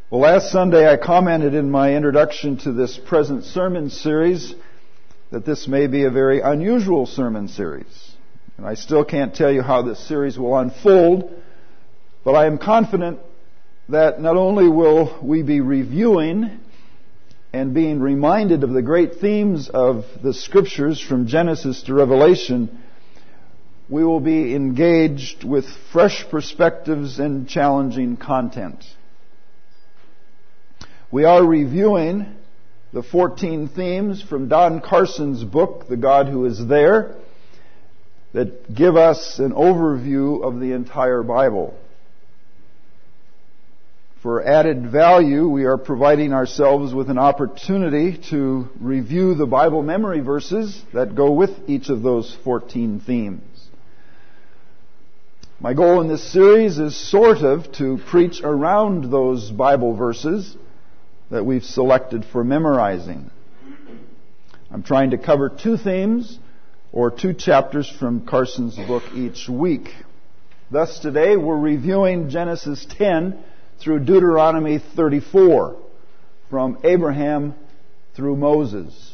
Well, last Sunday I commented in my introduction to this present sermon series that this may be a very unusual sermon series. And I still can't tell you how this series will unfold, but I am confident that not only will we be reviewing and being reminded of the great themes of the Scriptures from Genesis to Revelation, we will be engaged with fresh perspectives and challenging content. We are reviewing the 14 themes from Don Carson's book, The God Who Is There, that give us an overview of the entire Bible. For added value, we are providing ourselves with an opportunity to review the Bible memory verses that go with each of those 14 themes. My goal in this series is sort of to preach around those Bible verses that we've selected for memorizing. I'm trying to cover 2 themes or 2 chapters from Carson's book each week. Thus today we're reviewing Genesis 10 through Deuteronomy 34, from Abraham through Moses.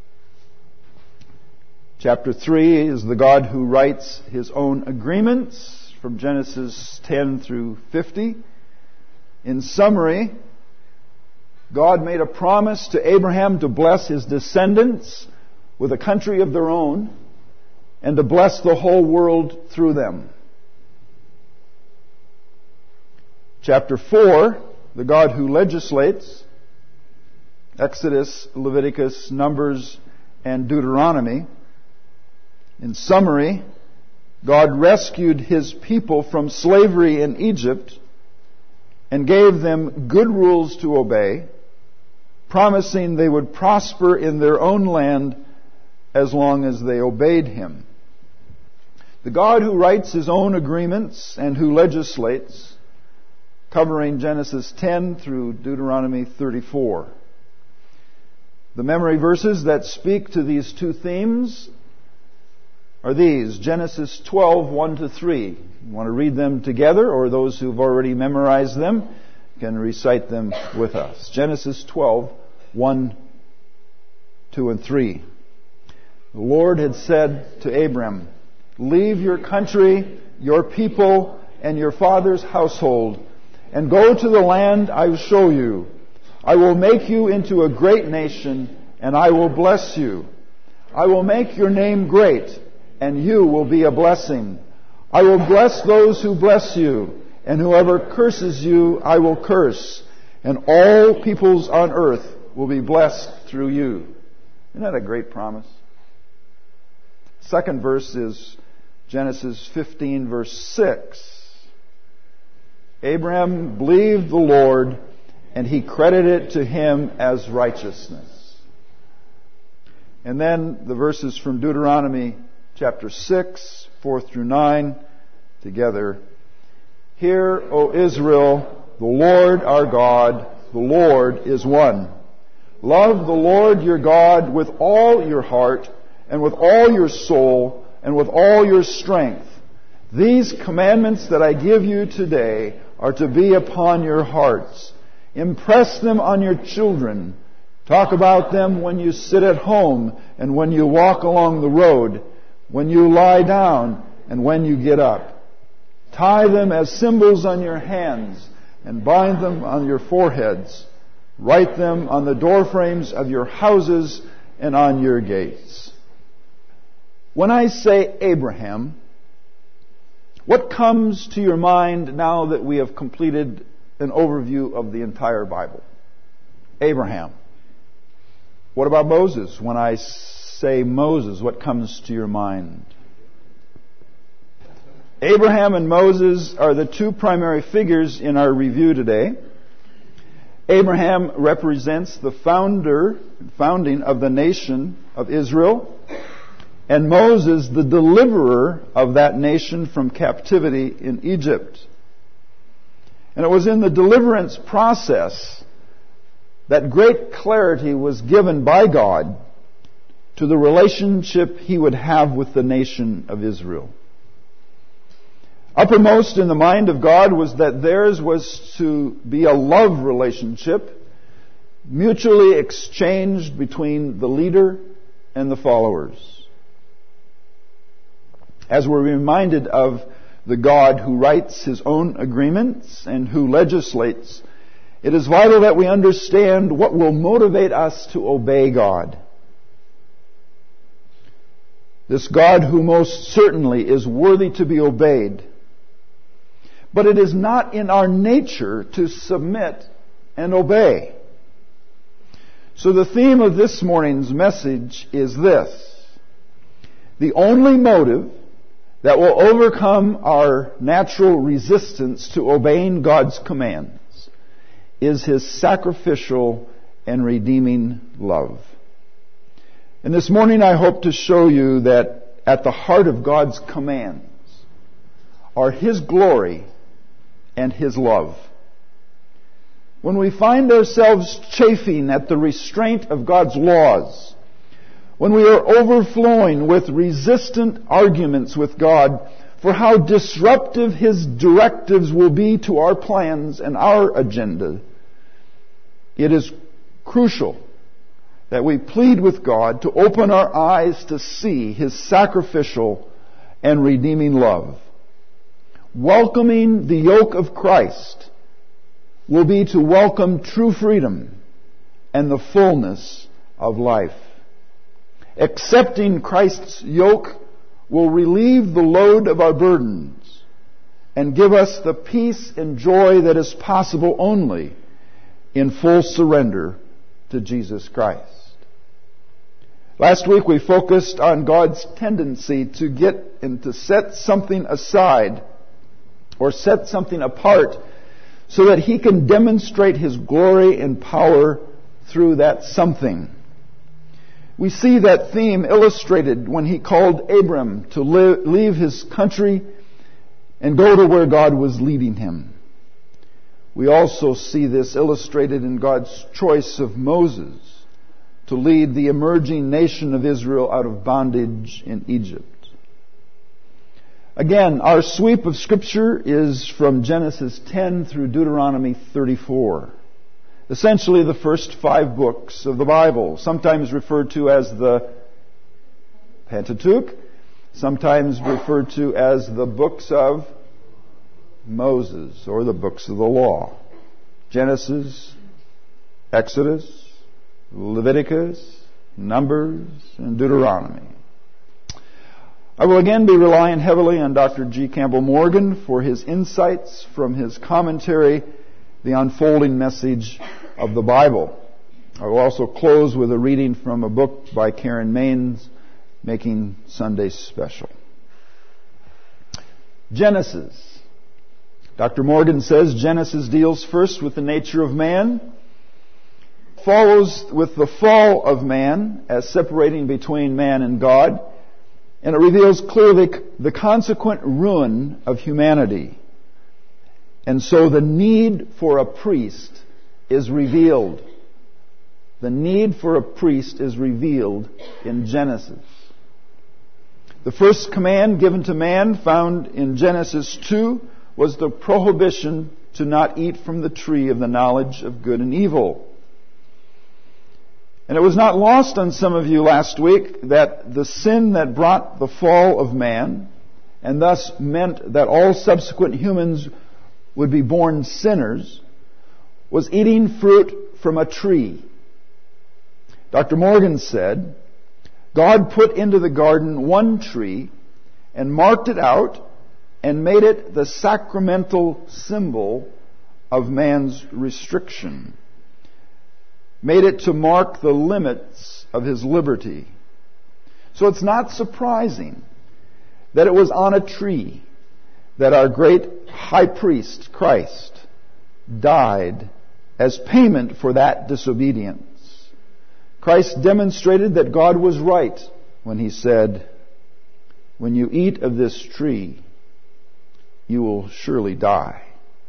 Chapter 3 is the God who writes His own agreements, from Genesis 10 through 50. In summary, God made a promise to Abraham to bless his descendants with a country of their own and to bless the whole world through them. Chapter 4, the God who legislates, Exodus, Leviticus, Numbers, and Deuteronomy. In summary, God rescued His people from slavery in Egypt and gave them good rules to obey, promising they would prosper in their own land as long as they obeyed Him. The God who writes His own agreements and who legislates, covering Genesis 10 through Deuteronomy 34. The memory verses that speak to these 2 themes are these: Genesis 12, 1 to 3. You want to read them together, or those who've already memorized them can recite them with us. Genesis 12, 1, 2, and 3. The Lord had said to Abram, "Leave your country, your people, and your father's household, and go to the land I will show you. I will make you into a great nation, and I will bless you. I will make your name great, and you will be a blessing. I will bless those who bless you, and whoever curses you I will curse, and all peoples on earth will be blessed through you." Isn't that a great promise? Second verse is Genesis 15, verse 6. Abraham believed the Lord, and He credited it to him as righteousness. And then the verses from Deuteronomy chapter 6, 4 through 9, together. "Hear, O Israel, the Lord our God, the Lord is one. Love the Lord your God with all your heart, and with all your soul, and with all your strength. These commandments that I give you today are to be upon your hearts. Impress them on your children. Talk about them when you sit at home and when you walk along the road, when you lie down and when you get up. Tie them as symbols on your hands and bind them on your foreheads. Write them on the doorframes of your houses and on your gates." When I say Abraham, what comes to your mind now that we have completed an overview of the entire Bible? Abraham. What about Moses? When I say Moses, what comes to your mind? Abraham and Moses are the 2 primary figures in our review today. Abraham represents the founding of the nation of Israel, and Moses the deliverer of that nation from captivity in Egypt. And it was in the deliverance process that great clarity was given by God to the relationship He would have with the nation of Israel. Uppermost in the mind of God was that theirs was to be a love relationship, mutually exchanged between the leader and the followers. As we're reminded of the God who writes His own agreements and who legislates, it is vital that we understand what will motivate us to obey God. This God who most certainly is worthy to be obeyed. But it is not in our nature to submit and obey. So the theme of this morning's message is this: the only motive that will overcome our natural resistance to obeying God's commands is His sacrificial and redeeming love. And this morning I hope to show you that at the heart of God's commands are His glory and His love. When we find ourselves chafing at the restraint of God's laws, when we are overflowing with resistant arguments with God for how disruptive His directives will be to our plans and our agenda, it is crucial that we plead with God to open our eyes to see His sacrificial and redeeming love. Welcoming the yoke of Christ will be to welcome true freedom and the fullness of life. Accepting Christ's yoke will relieve the load of our burdens and give us the peace and joy that is possible only in full surrender to Jesus Christ. Last week we focused on God's tendency to get and to set something aside or set something apart so that He can demonstrate His glory and power through that something. We see that theme illustrated when He called Abram to leave his country and go to where God was leading him. We also see this illustrated in God's choice of Moses to lead the emerging nation of Israel out of bondage in Egypt. Again, our sweep of Scripture is from Genesis 10 through Deuteronomy 34. Essentially the first 5 books of the Bible, sometimes referred to as the Pentateuch, sometimes referred to as the books of Moses, or the books of the law. Genesis, Exodus, Leviticus, Numbers, and Deuteronomy. I will again be relying heavily on Dr. G. Campbell Morgan for his insights from his commentary, The Unfolding Message of the Bible. I will also close with a reading from a book by Karen Maines, Making Sunday Special. Genesis. Dr. Morgan says Genesis deals first with the nature of man, follows with the fall of man as separating between man and God, and it reveals clearly the consequent ruin of humanity. And so the need for a priest is revealed. The need for a priest is revealed in Genesis. The first command given to man, found in Genesis 2, was the prohibition to not eat from the tree of the knowledge of good and evil. And it was not lost on some of you last week that the sin that brought the fall of man, and thus meant that all subsequent humans would be born sinners, was eating fruit from a tree. Dr. Morgan said, God put into the garden one tree and marked it out and made it the sacramental symbol of man's restriction. Made it to mark the limits of his liberty. So it's not surprising that it was on a tree that our great high priest, Christ, died as payment for that disobedience. Christ demonstrated that God was right when He said, when you eat of this tree, you will surely die.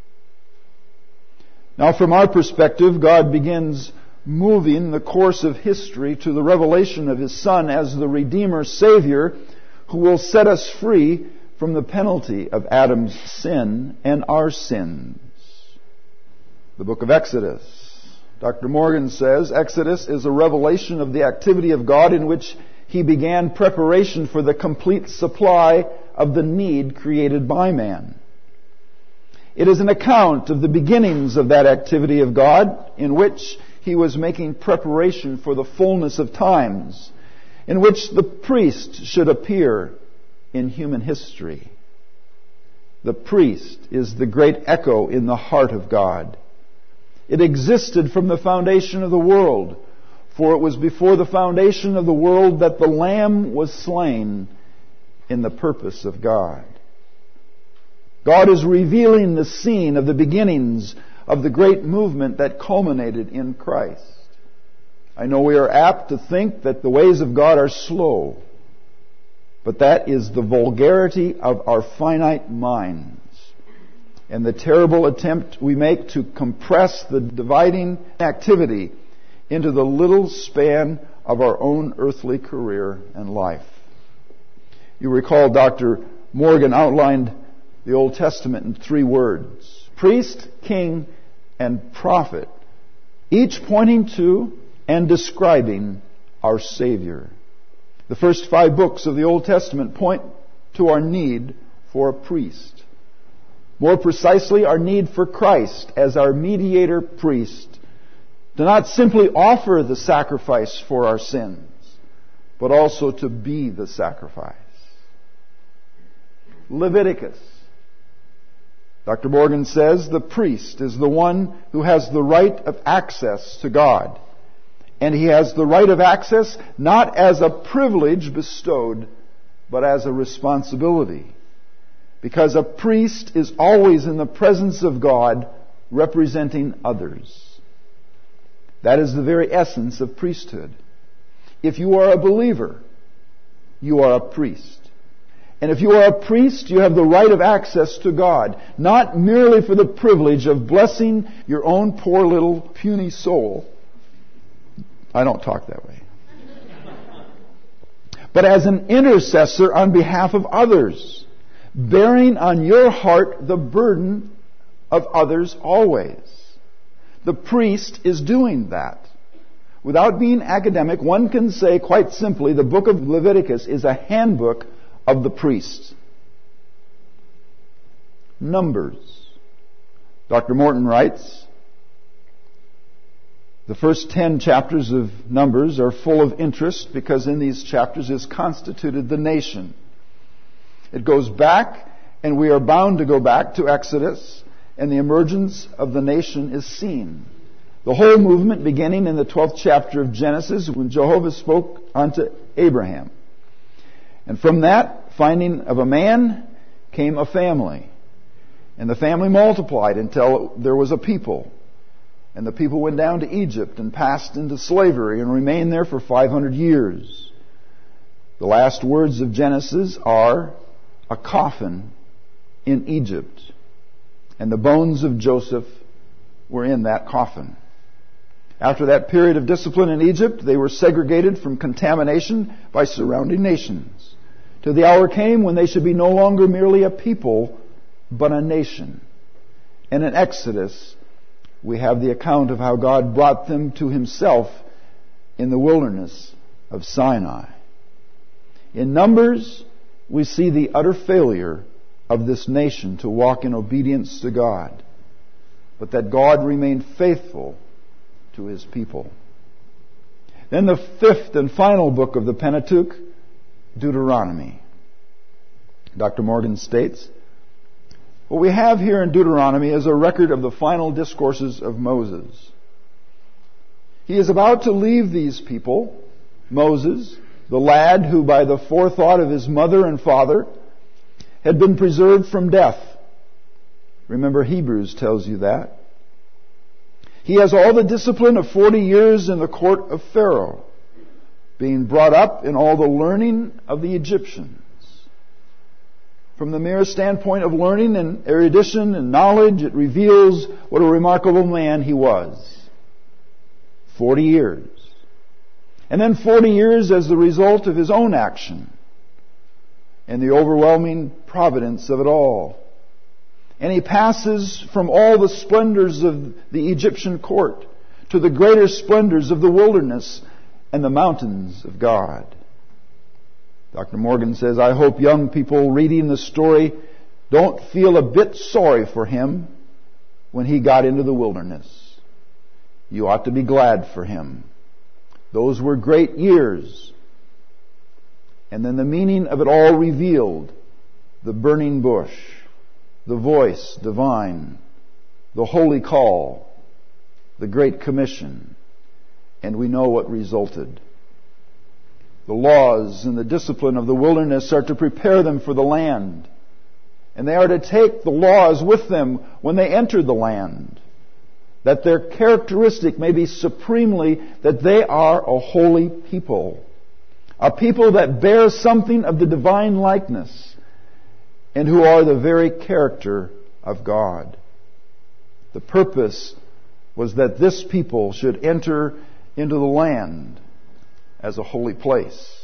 Now, from our perspective, God begins moving the course of history to the revelation of His Son as the Redeemer Savior who will set us free from the penalty of Adam's sin and our sins. The book of Exodus. Dr. Morgan says, Exodus is a revelation of the activity of God in which He began preparation for the complete supply of the need created by man. It is an account of the beginnings of that activity of God in which He was making preparation for the fullness of times, in which the priest should appear in human history. The priest is the great echo in the heart of God. It existed from the foundation of the world, for it was before the foundation of the world that the Lamb was slain in the purpose of God. God is revealing the scene of the beginnings of the great movement that culminated in Christ. I know we are apt to think that the ways of God are slow, but that is the vulgarity of our finite minds and the terrible attempt we make to compress the dividing activity into the little span of our own earthly career and life. You recall Dr. Morgan outlined the Old Testament in 3 words: priest, king, and prophet, each pointing to and describing our Savior. The first 5 books of the Old Testament point to our need for a priest. More precisely, our need for Christ as our mediator priest, to not simply offer the sacrifice for our sins, but also to be the sacrifice. Leviticus. Dr. Morgan says the priest is the one who has the right of access to God. And he has the right of access not as a privilege bestowed, but as a responsibility. Because a priest is always in the presence of God, representing others. That is the very essence of priesthood. If you are a believer, you are a priest. And if you are a priest, you have the right of access to God, not merely for the privilege of blessing your own poor little puny soul. I don't talk that way. But as an intercessor on behalf of others, bearing on your heart the burden of others always. The priest is doing that. Without being academic, one can say quite simply the book of Leviticus is a handbook of the priest. Numbers. Dr. Morton writes, the first 10 chapters of Numbers are full of interest because in these chapters is constituted the nation. It goes back, and we are bound to go back to Exodus, and the emergence of the nation is seen. The whole movement beginning in the 12th chapter of Genesis when Jehovah spoke unto Abraham. And from that finding of a man came a family. And the family multiplied until there was a people. And the people went down to Egypt and passed into slavery and remained there for 500 years. The last words of Genesis are a coffin in Egypt. And the bones of Joseph were in that coffin. After that period of discipline in Egypt, they were segregated from contamination by surrounding nations. Till the hour came when they should be no longer merely a people, but a nation. And in Exodus, we have the account of how God brought them to Himself in the wilderness of Sinai. In Numbers, we see the utter failure of this nation to walk in obedience to God, but that God remained faithful to His people. Then the 5th and final book of the Pentateuch, Deuteronomy. Dr. Morgan states, what we have here in Deuteronomy is a record of the final discourses of Moses. He is about to leave these people, Moses, the lad who by the forethought of his mother and father had been preserved from death. Remember, Hebrews tells you that. He has all the discipline of 40 years in the court of Pharaoh, being brought up in all the learning of the Egyptians. From the mere standpoint of learning and erudition and knowledge, it reveals what a remarkable man he was. 40 years. And then 40 years as the result of his own action. and the overwhelming providence of it all. And he passes from all the splendors of the Egyptian court to the greater splendors of the wilderness and the mountains of God. Dr. Morgan says, I hope young people reading the story don't feel a bit sorry for him when he got into the wilderness. You ought to be glad for him. Those were great years. And then the meaning of it all revealed: the burning bush, the voice divine, the holy call, the great commission. And we know what resulted. The laws and the discipline of the wilderness are to prepare them for the land. And they are to take the laws with them when they enter the land, that their characteristic may be supremely that they are a holy people, a people that bear something of the divine likeness, and who are the very character of God. The purpose was that this people should enter into the land as a holy place.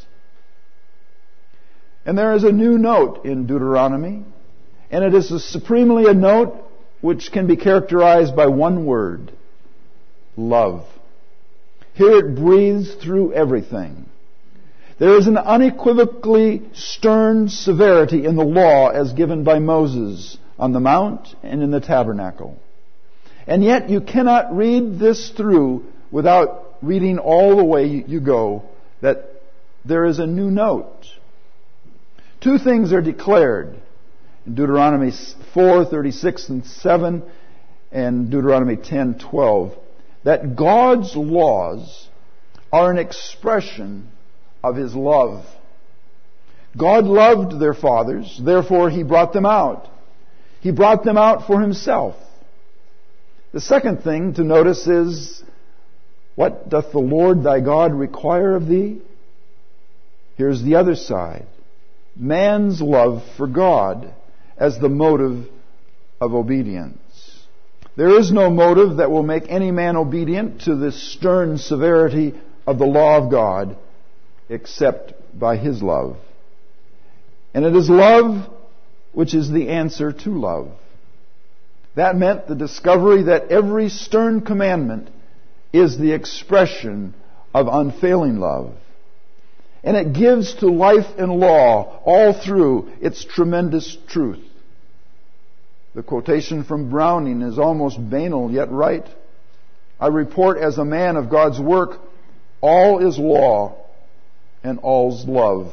And there is a new note in Deuteronomy, and it is supremely a note which can be characterized by one word: love. Here it breathes through everything. There is an unequivocally stern severity in the law as given by Moses on the mount and in the tabernacle. And yet you cannot read this through without reading all the way you go, that there is a new note. Two things are declared in Deuteronomy 4:36 and 7 and Deuteronomy 10:12, that God's laws are an expression of His love. God loved their fathers, therefore He brought them out. He brought them out for Himself. The second thing to notice is, what doth the Lord thy God require of thee? Here's the other side: man's love for God as the motive of obedience. There is no motive that will make any man obedient to this stern severity of the law of God except by His love. And it is love which is the answer to love. That meant the discovery that every stern commandment is the expression of unfailing love. And it gives to life and law all through its tremendous truth. The quotation from Browning is almost banal yet right. I report as a man of God's work, all is law and all's love.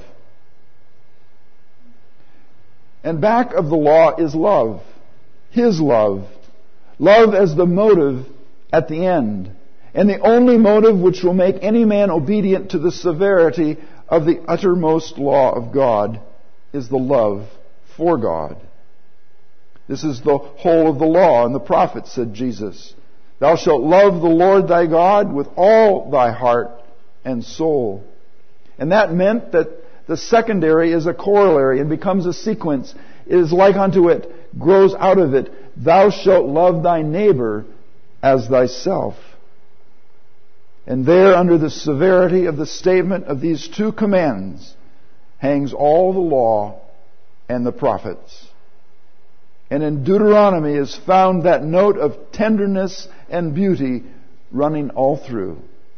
And back of the law is love. His love. Love as the motive at the end. And the only motive which will make any man obedient to the severity of the uttermost law of God is the love for God. This is the whole of the law and the prophets, said Jesus. Thou shalt love the Lord thy God with all thy heart and soul. And that meant that the secondary is a corollary and becomes a sequence. It is like unto it, grows out of it. Thou shalt love thy neighbor as thyself. And there, under the severity of the statement of these two commands, hangs all the law and the prophets. And in Deuteronomy is found that note of tenderness and beauty running all through.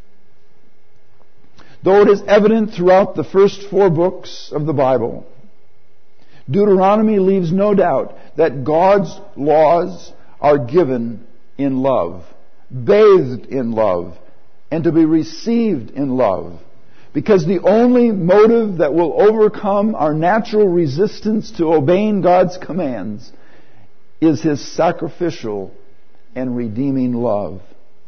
Though it is evident throughout the first 4 books of the Bible, Deuteronomy leaves no doubt that God's laws are given in love, bathed in love, and to be received in love. Because the only motive that will overcome our natural resistance to obeying God's commands is His sacrificial and redeeming love.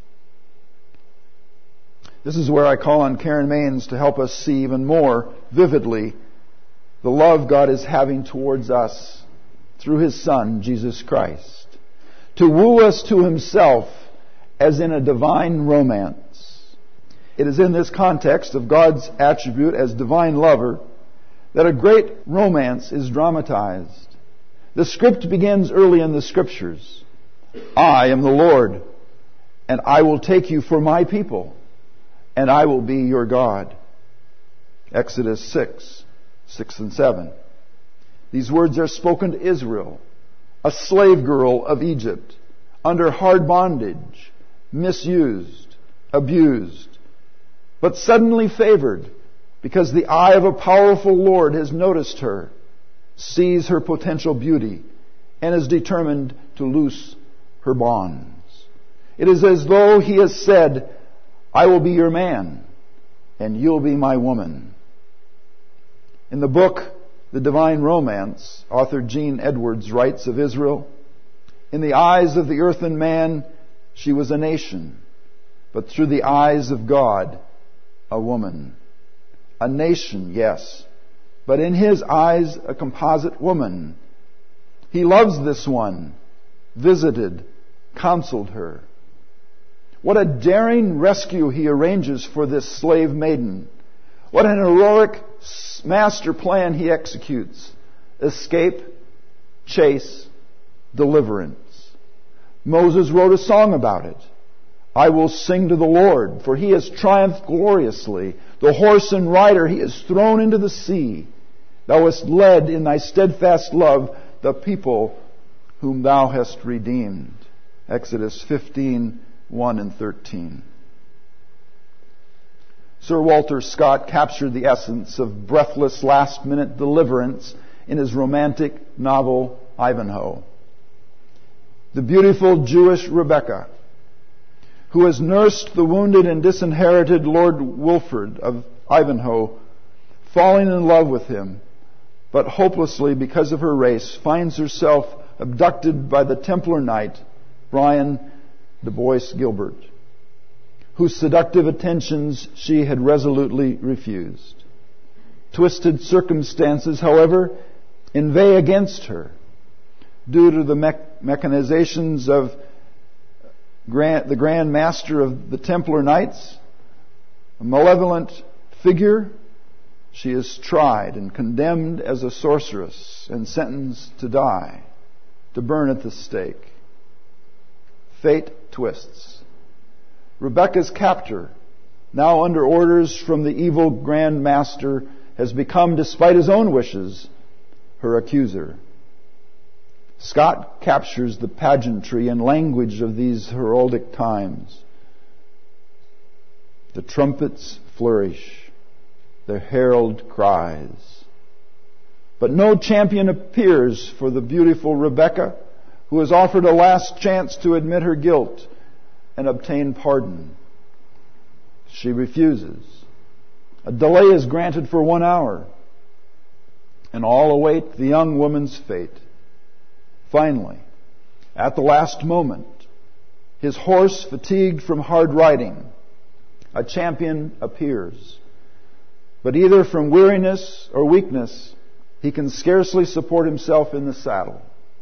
This is where I call on Karen Maines to help us see even more vividly the love God is having towards us through His Son, Jesus Christ, to woo us to Himself as in a divine romance. It is in this context of God's attribute as divine lover that a great romance is dramatized. The script begins early in the Scriptures. I am the Lord, and I will take you for my people, and I will be your God. Exodus 6 and 7. These words are spoken to Israel, a slave girl of Egypt, under hard bondage, misused, abused, but suddenly favored because the eye of a powerful Lord has noticed her, sees her potential beauty, and is determined to loose her bonds. It is as though He has said, I will be your man, and you'll be my woman. In the book, The Divine Romance, author Gene Edwards writes of Israel, in the eyes of the earthen man, she was a nation, but through the eyes of God, a woman. A nation, yes, but in His eyes, a composite woman. He loves this one, visited, counseled her. What a daring rescue He arranges for this slave maiden. What an heroic master plan He executes. Escape, chase, deliverance. Moses wrote a song about it. I will sing to the Lord, for He has triumphed gloriously. The horse and rider He has thrown into the sea. Thou hast led in Thy steadfast love the people whom Thou hast redeemed. Exodus 15:1 and 13. Sir Walter Scott captured the essence of breathless last-minute deliverance in his romantic novel Ivanhoe. The beautiful Jewish Rebecca, who has nursed the wounded and disinherited Lord Wilfrid of Ivanhoe, falling in love with him, but hopelessly because of her race, finds herself abducted by the Templar knight, Brian de Bois Guilbert, whose seductive attentions she had resolutely refused. Twisted circumstances, however, inveigh against her due to the machinations of the Grand Master of the Templar Knights, a malevolent figure. She is tried and condemned as a sorceress and sentenced to die, to burn at the stake. Fate twists. Rebecca's captor, now under orders from the evil Grand Master, has become, despite his own wishes, her accuser. Scott captures the pageantry and language of these heraldic times. The trumpets flourish. The herald cries. But no champion appears for the beautiful Rebecca, who is offered a last chance to admit her guilt and obtain pardon. She refuses. A delay is granted for 1 hour, and all await the young woman's fate. Finally, at the last moment, his horse fatigued from hard riding, a champion appears. But either from weariness or weakness, he can scarcely support himself in the saddle.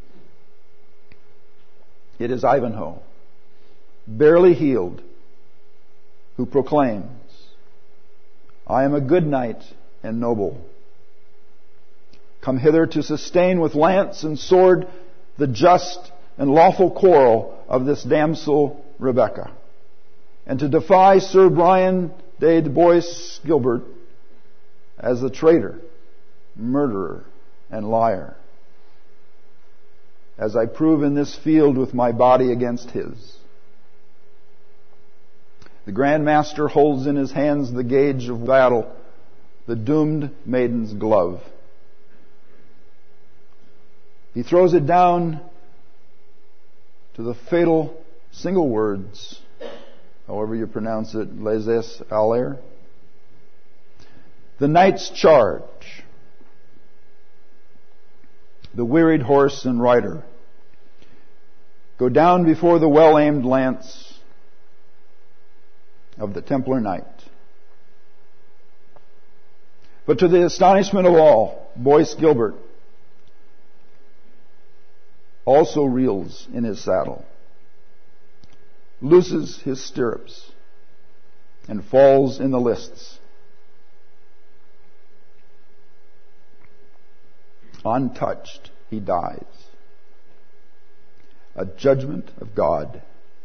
It is Ivanhoe, barely healed, who proclaims, I am a good knight and noble, come hither to sustain with lance and sword the just and lawful quarrel of this damsel Rebecca, and to defy Sir Brian de Bois Guilbert as the traitor, murderer, and liar, as I prove in this field with my body against his. The Grand Master holds in his hands the gauge of battle, the doomed maiden's glove. He throws it down to the fatal single words, however you pronounce it, laissez aller. The knight's charge. The wearied horse and rider go down before the well-aimed lance of the Templar knight. But to the astonishment of all, Bois Guilbert also reels in his saddle, looses his stirrups, and falls in the lists. Untouched, he dies. A judgment of God.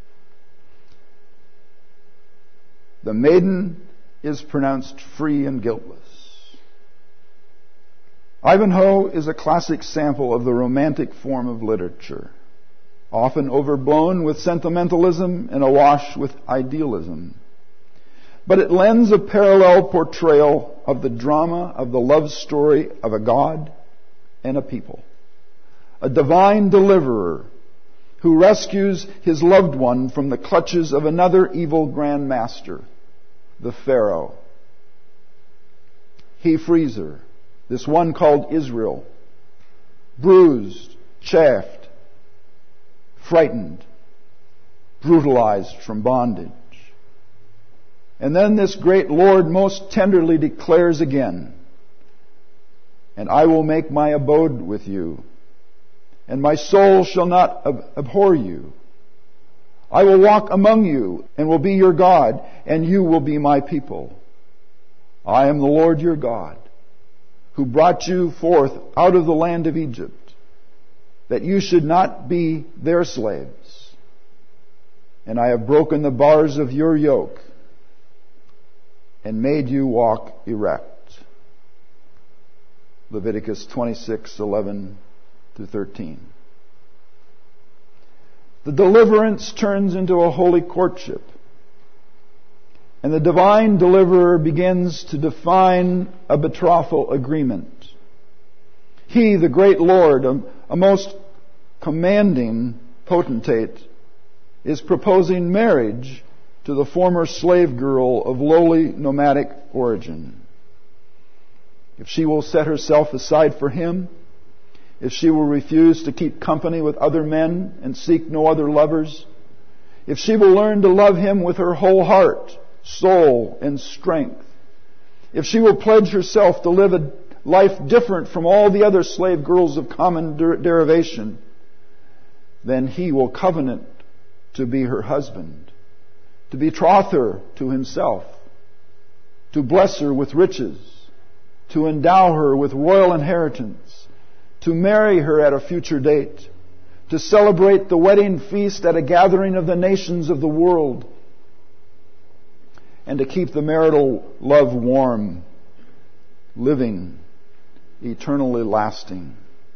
The maiden is pronounced free and guiltless. Ivanhoe is a classic sample of the romantic form of literature, often overblown with sentimentalism and awash with idealism. But it lends a parallel portrayal of the drama of the love story of a God and a people. A divine deliverer who rescues his loved one from the clutches of another evil grand master, the Pharaoh. He frees her, this one called Israel, bruised, chafed, frightened, brutalized from bondage. And then this great Lord most tenderly declares again, "And I will make my abode with you, and my soul shall not abhor you. I will walk among you, and will be your God, and you will be my people. I am the Lord your God, who brought you forth out of the land of Egypt, that you should not be their slaves. And I have broken the bars of your yoke, and made you walk erect." Leviticus 26:11-13. The deliverance turns into a holy courtship, and the divine deliverer begins to define a betrothal agreement. He, the great Lord, a most commanding potentate, is proposing marriage to the former slave girl of lowly nomadic origin. If she will set herself aside for him, if she will refuse to keep company with other men and seek no other lovers, if she will learn to love him with her whole heart, soul, and strength, if she will pledge herself to live a life different from all the other slave girls of common derivation, then he will covenant to be her husband, to betroth her to himself, to bless her with riches, to endow her with royal inheritance, to marry her at a future date, to celebrate the wedding feast at a gathering of the nations of the world, and to keep the marital love warm, living, eternally lasting.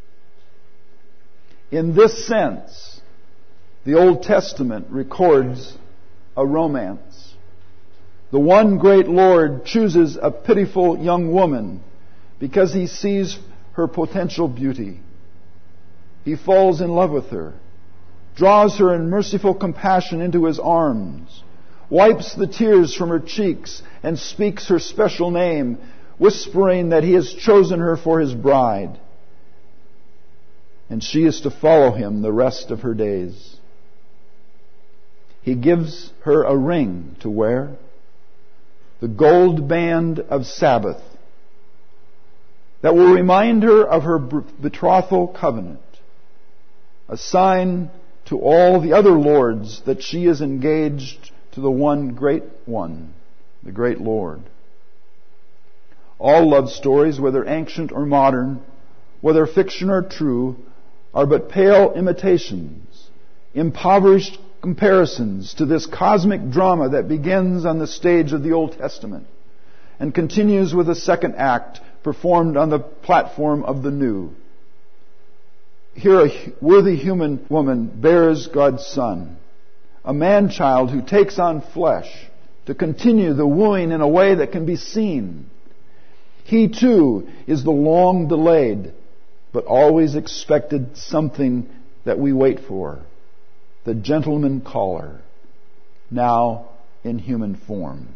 In this sense, the Old Testament records a romance. The one great Lord chooses a pitiful young woman because he sees her potential beauty. He falls in love with her, draws her in merciful compassion into his arms, wipes the tears from her cheeks, and speaks her special name, whispering that he has chosen her for his bride. And she is to follow him the rest of her days. He gives her a ring to wear, the gold band of Sabbath, that will remind her of her betrothal covenant, a sign to all the other lords that she is engaged to the one great one, the great Lord. All love stories, whether ancient or modern, whether fiction or true, are but pale imitations, impoverished comparisons to this cosmic drama that begins on the stage of the Old Testament and continues with a second act performed on the platform of the New. Here a worthy human woman bears God's Son, a man-child who takes on flesh to continue the wooing in a way that can be seen. He too is the long-delayed but always expected something that we wait for, the gentleman caller, now in human form.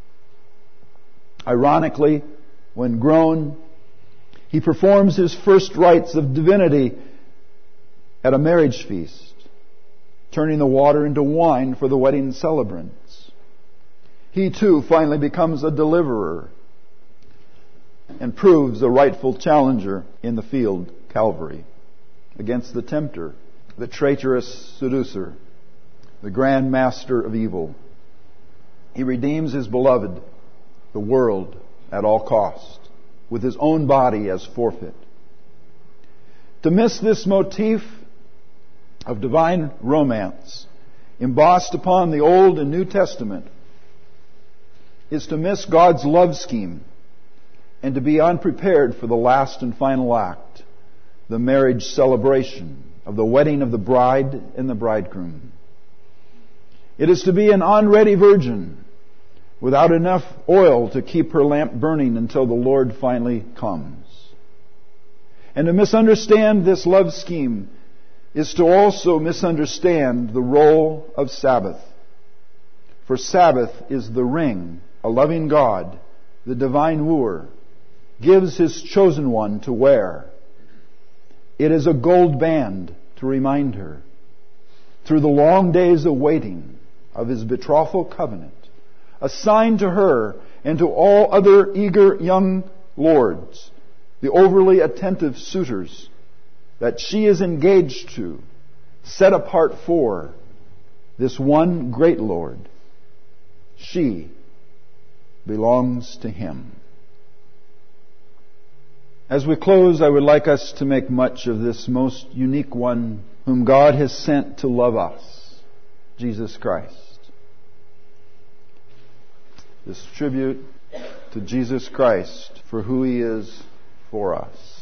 Ironically, when grown, he performs his first rites of divinity at a marriage feast, turning the water into wine for the wedding celebrants. He too finally becomes a deliverer and proves a rightful challenger in the field, Calvary, against the tempter, the traitorous seducer, the grand master of evil. He redeems his beloved, the world, at all cost, with his own body as forfeit. To miss this motif of divine romance embossed upon the Old and New Testament is to miss God's love scheme and to be unprepared for the last and final act, the marriage celebration of the wedding of the bride and the bridegroom. It is to be an unready virgin without enough oil to keep her lamp burning until the Lord finally comes. And to misunderstand this love scheme is to also misunderstand the role of Sabbath. For Sabbath is the ring a loving God, the divine wooer, gives His chosen one to wear. It is a gold band to remind her, through the long days of waiting, of His betrothal covenant, a sign to her and to all other eager young lords, the overly attentive suitors, that she is engaged to, set apart for, this one great Lord. She belongs to Him. As we close, I would like us to make much of this most unique one whom God has sent to love us, Jesus Christ. This tribute to Jesus Christ for who He is for us.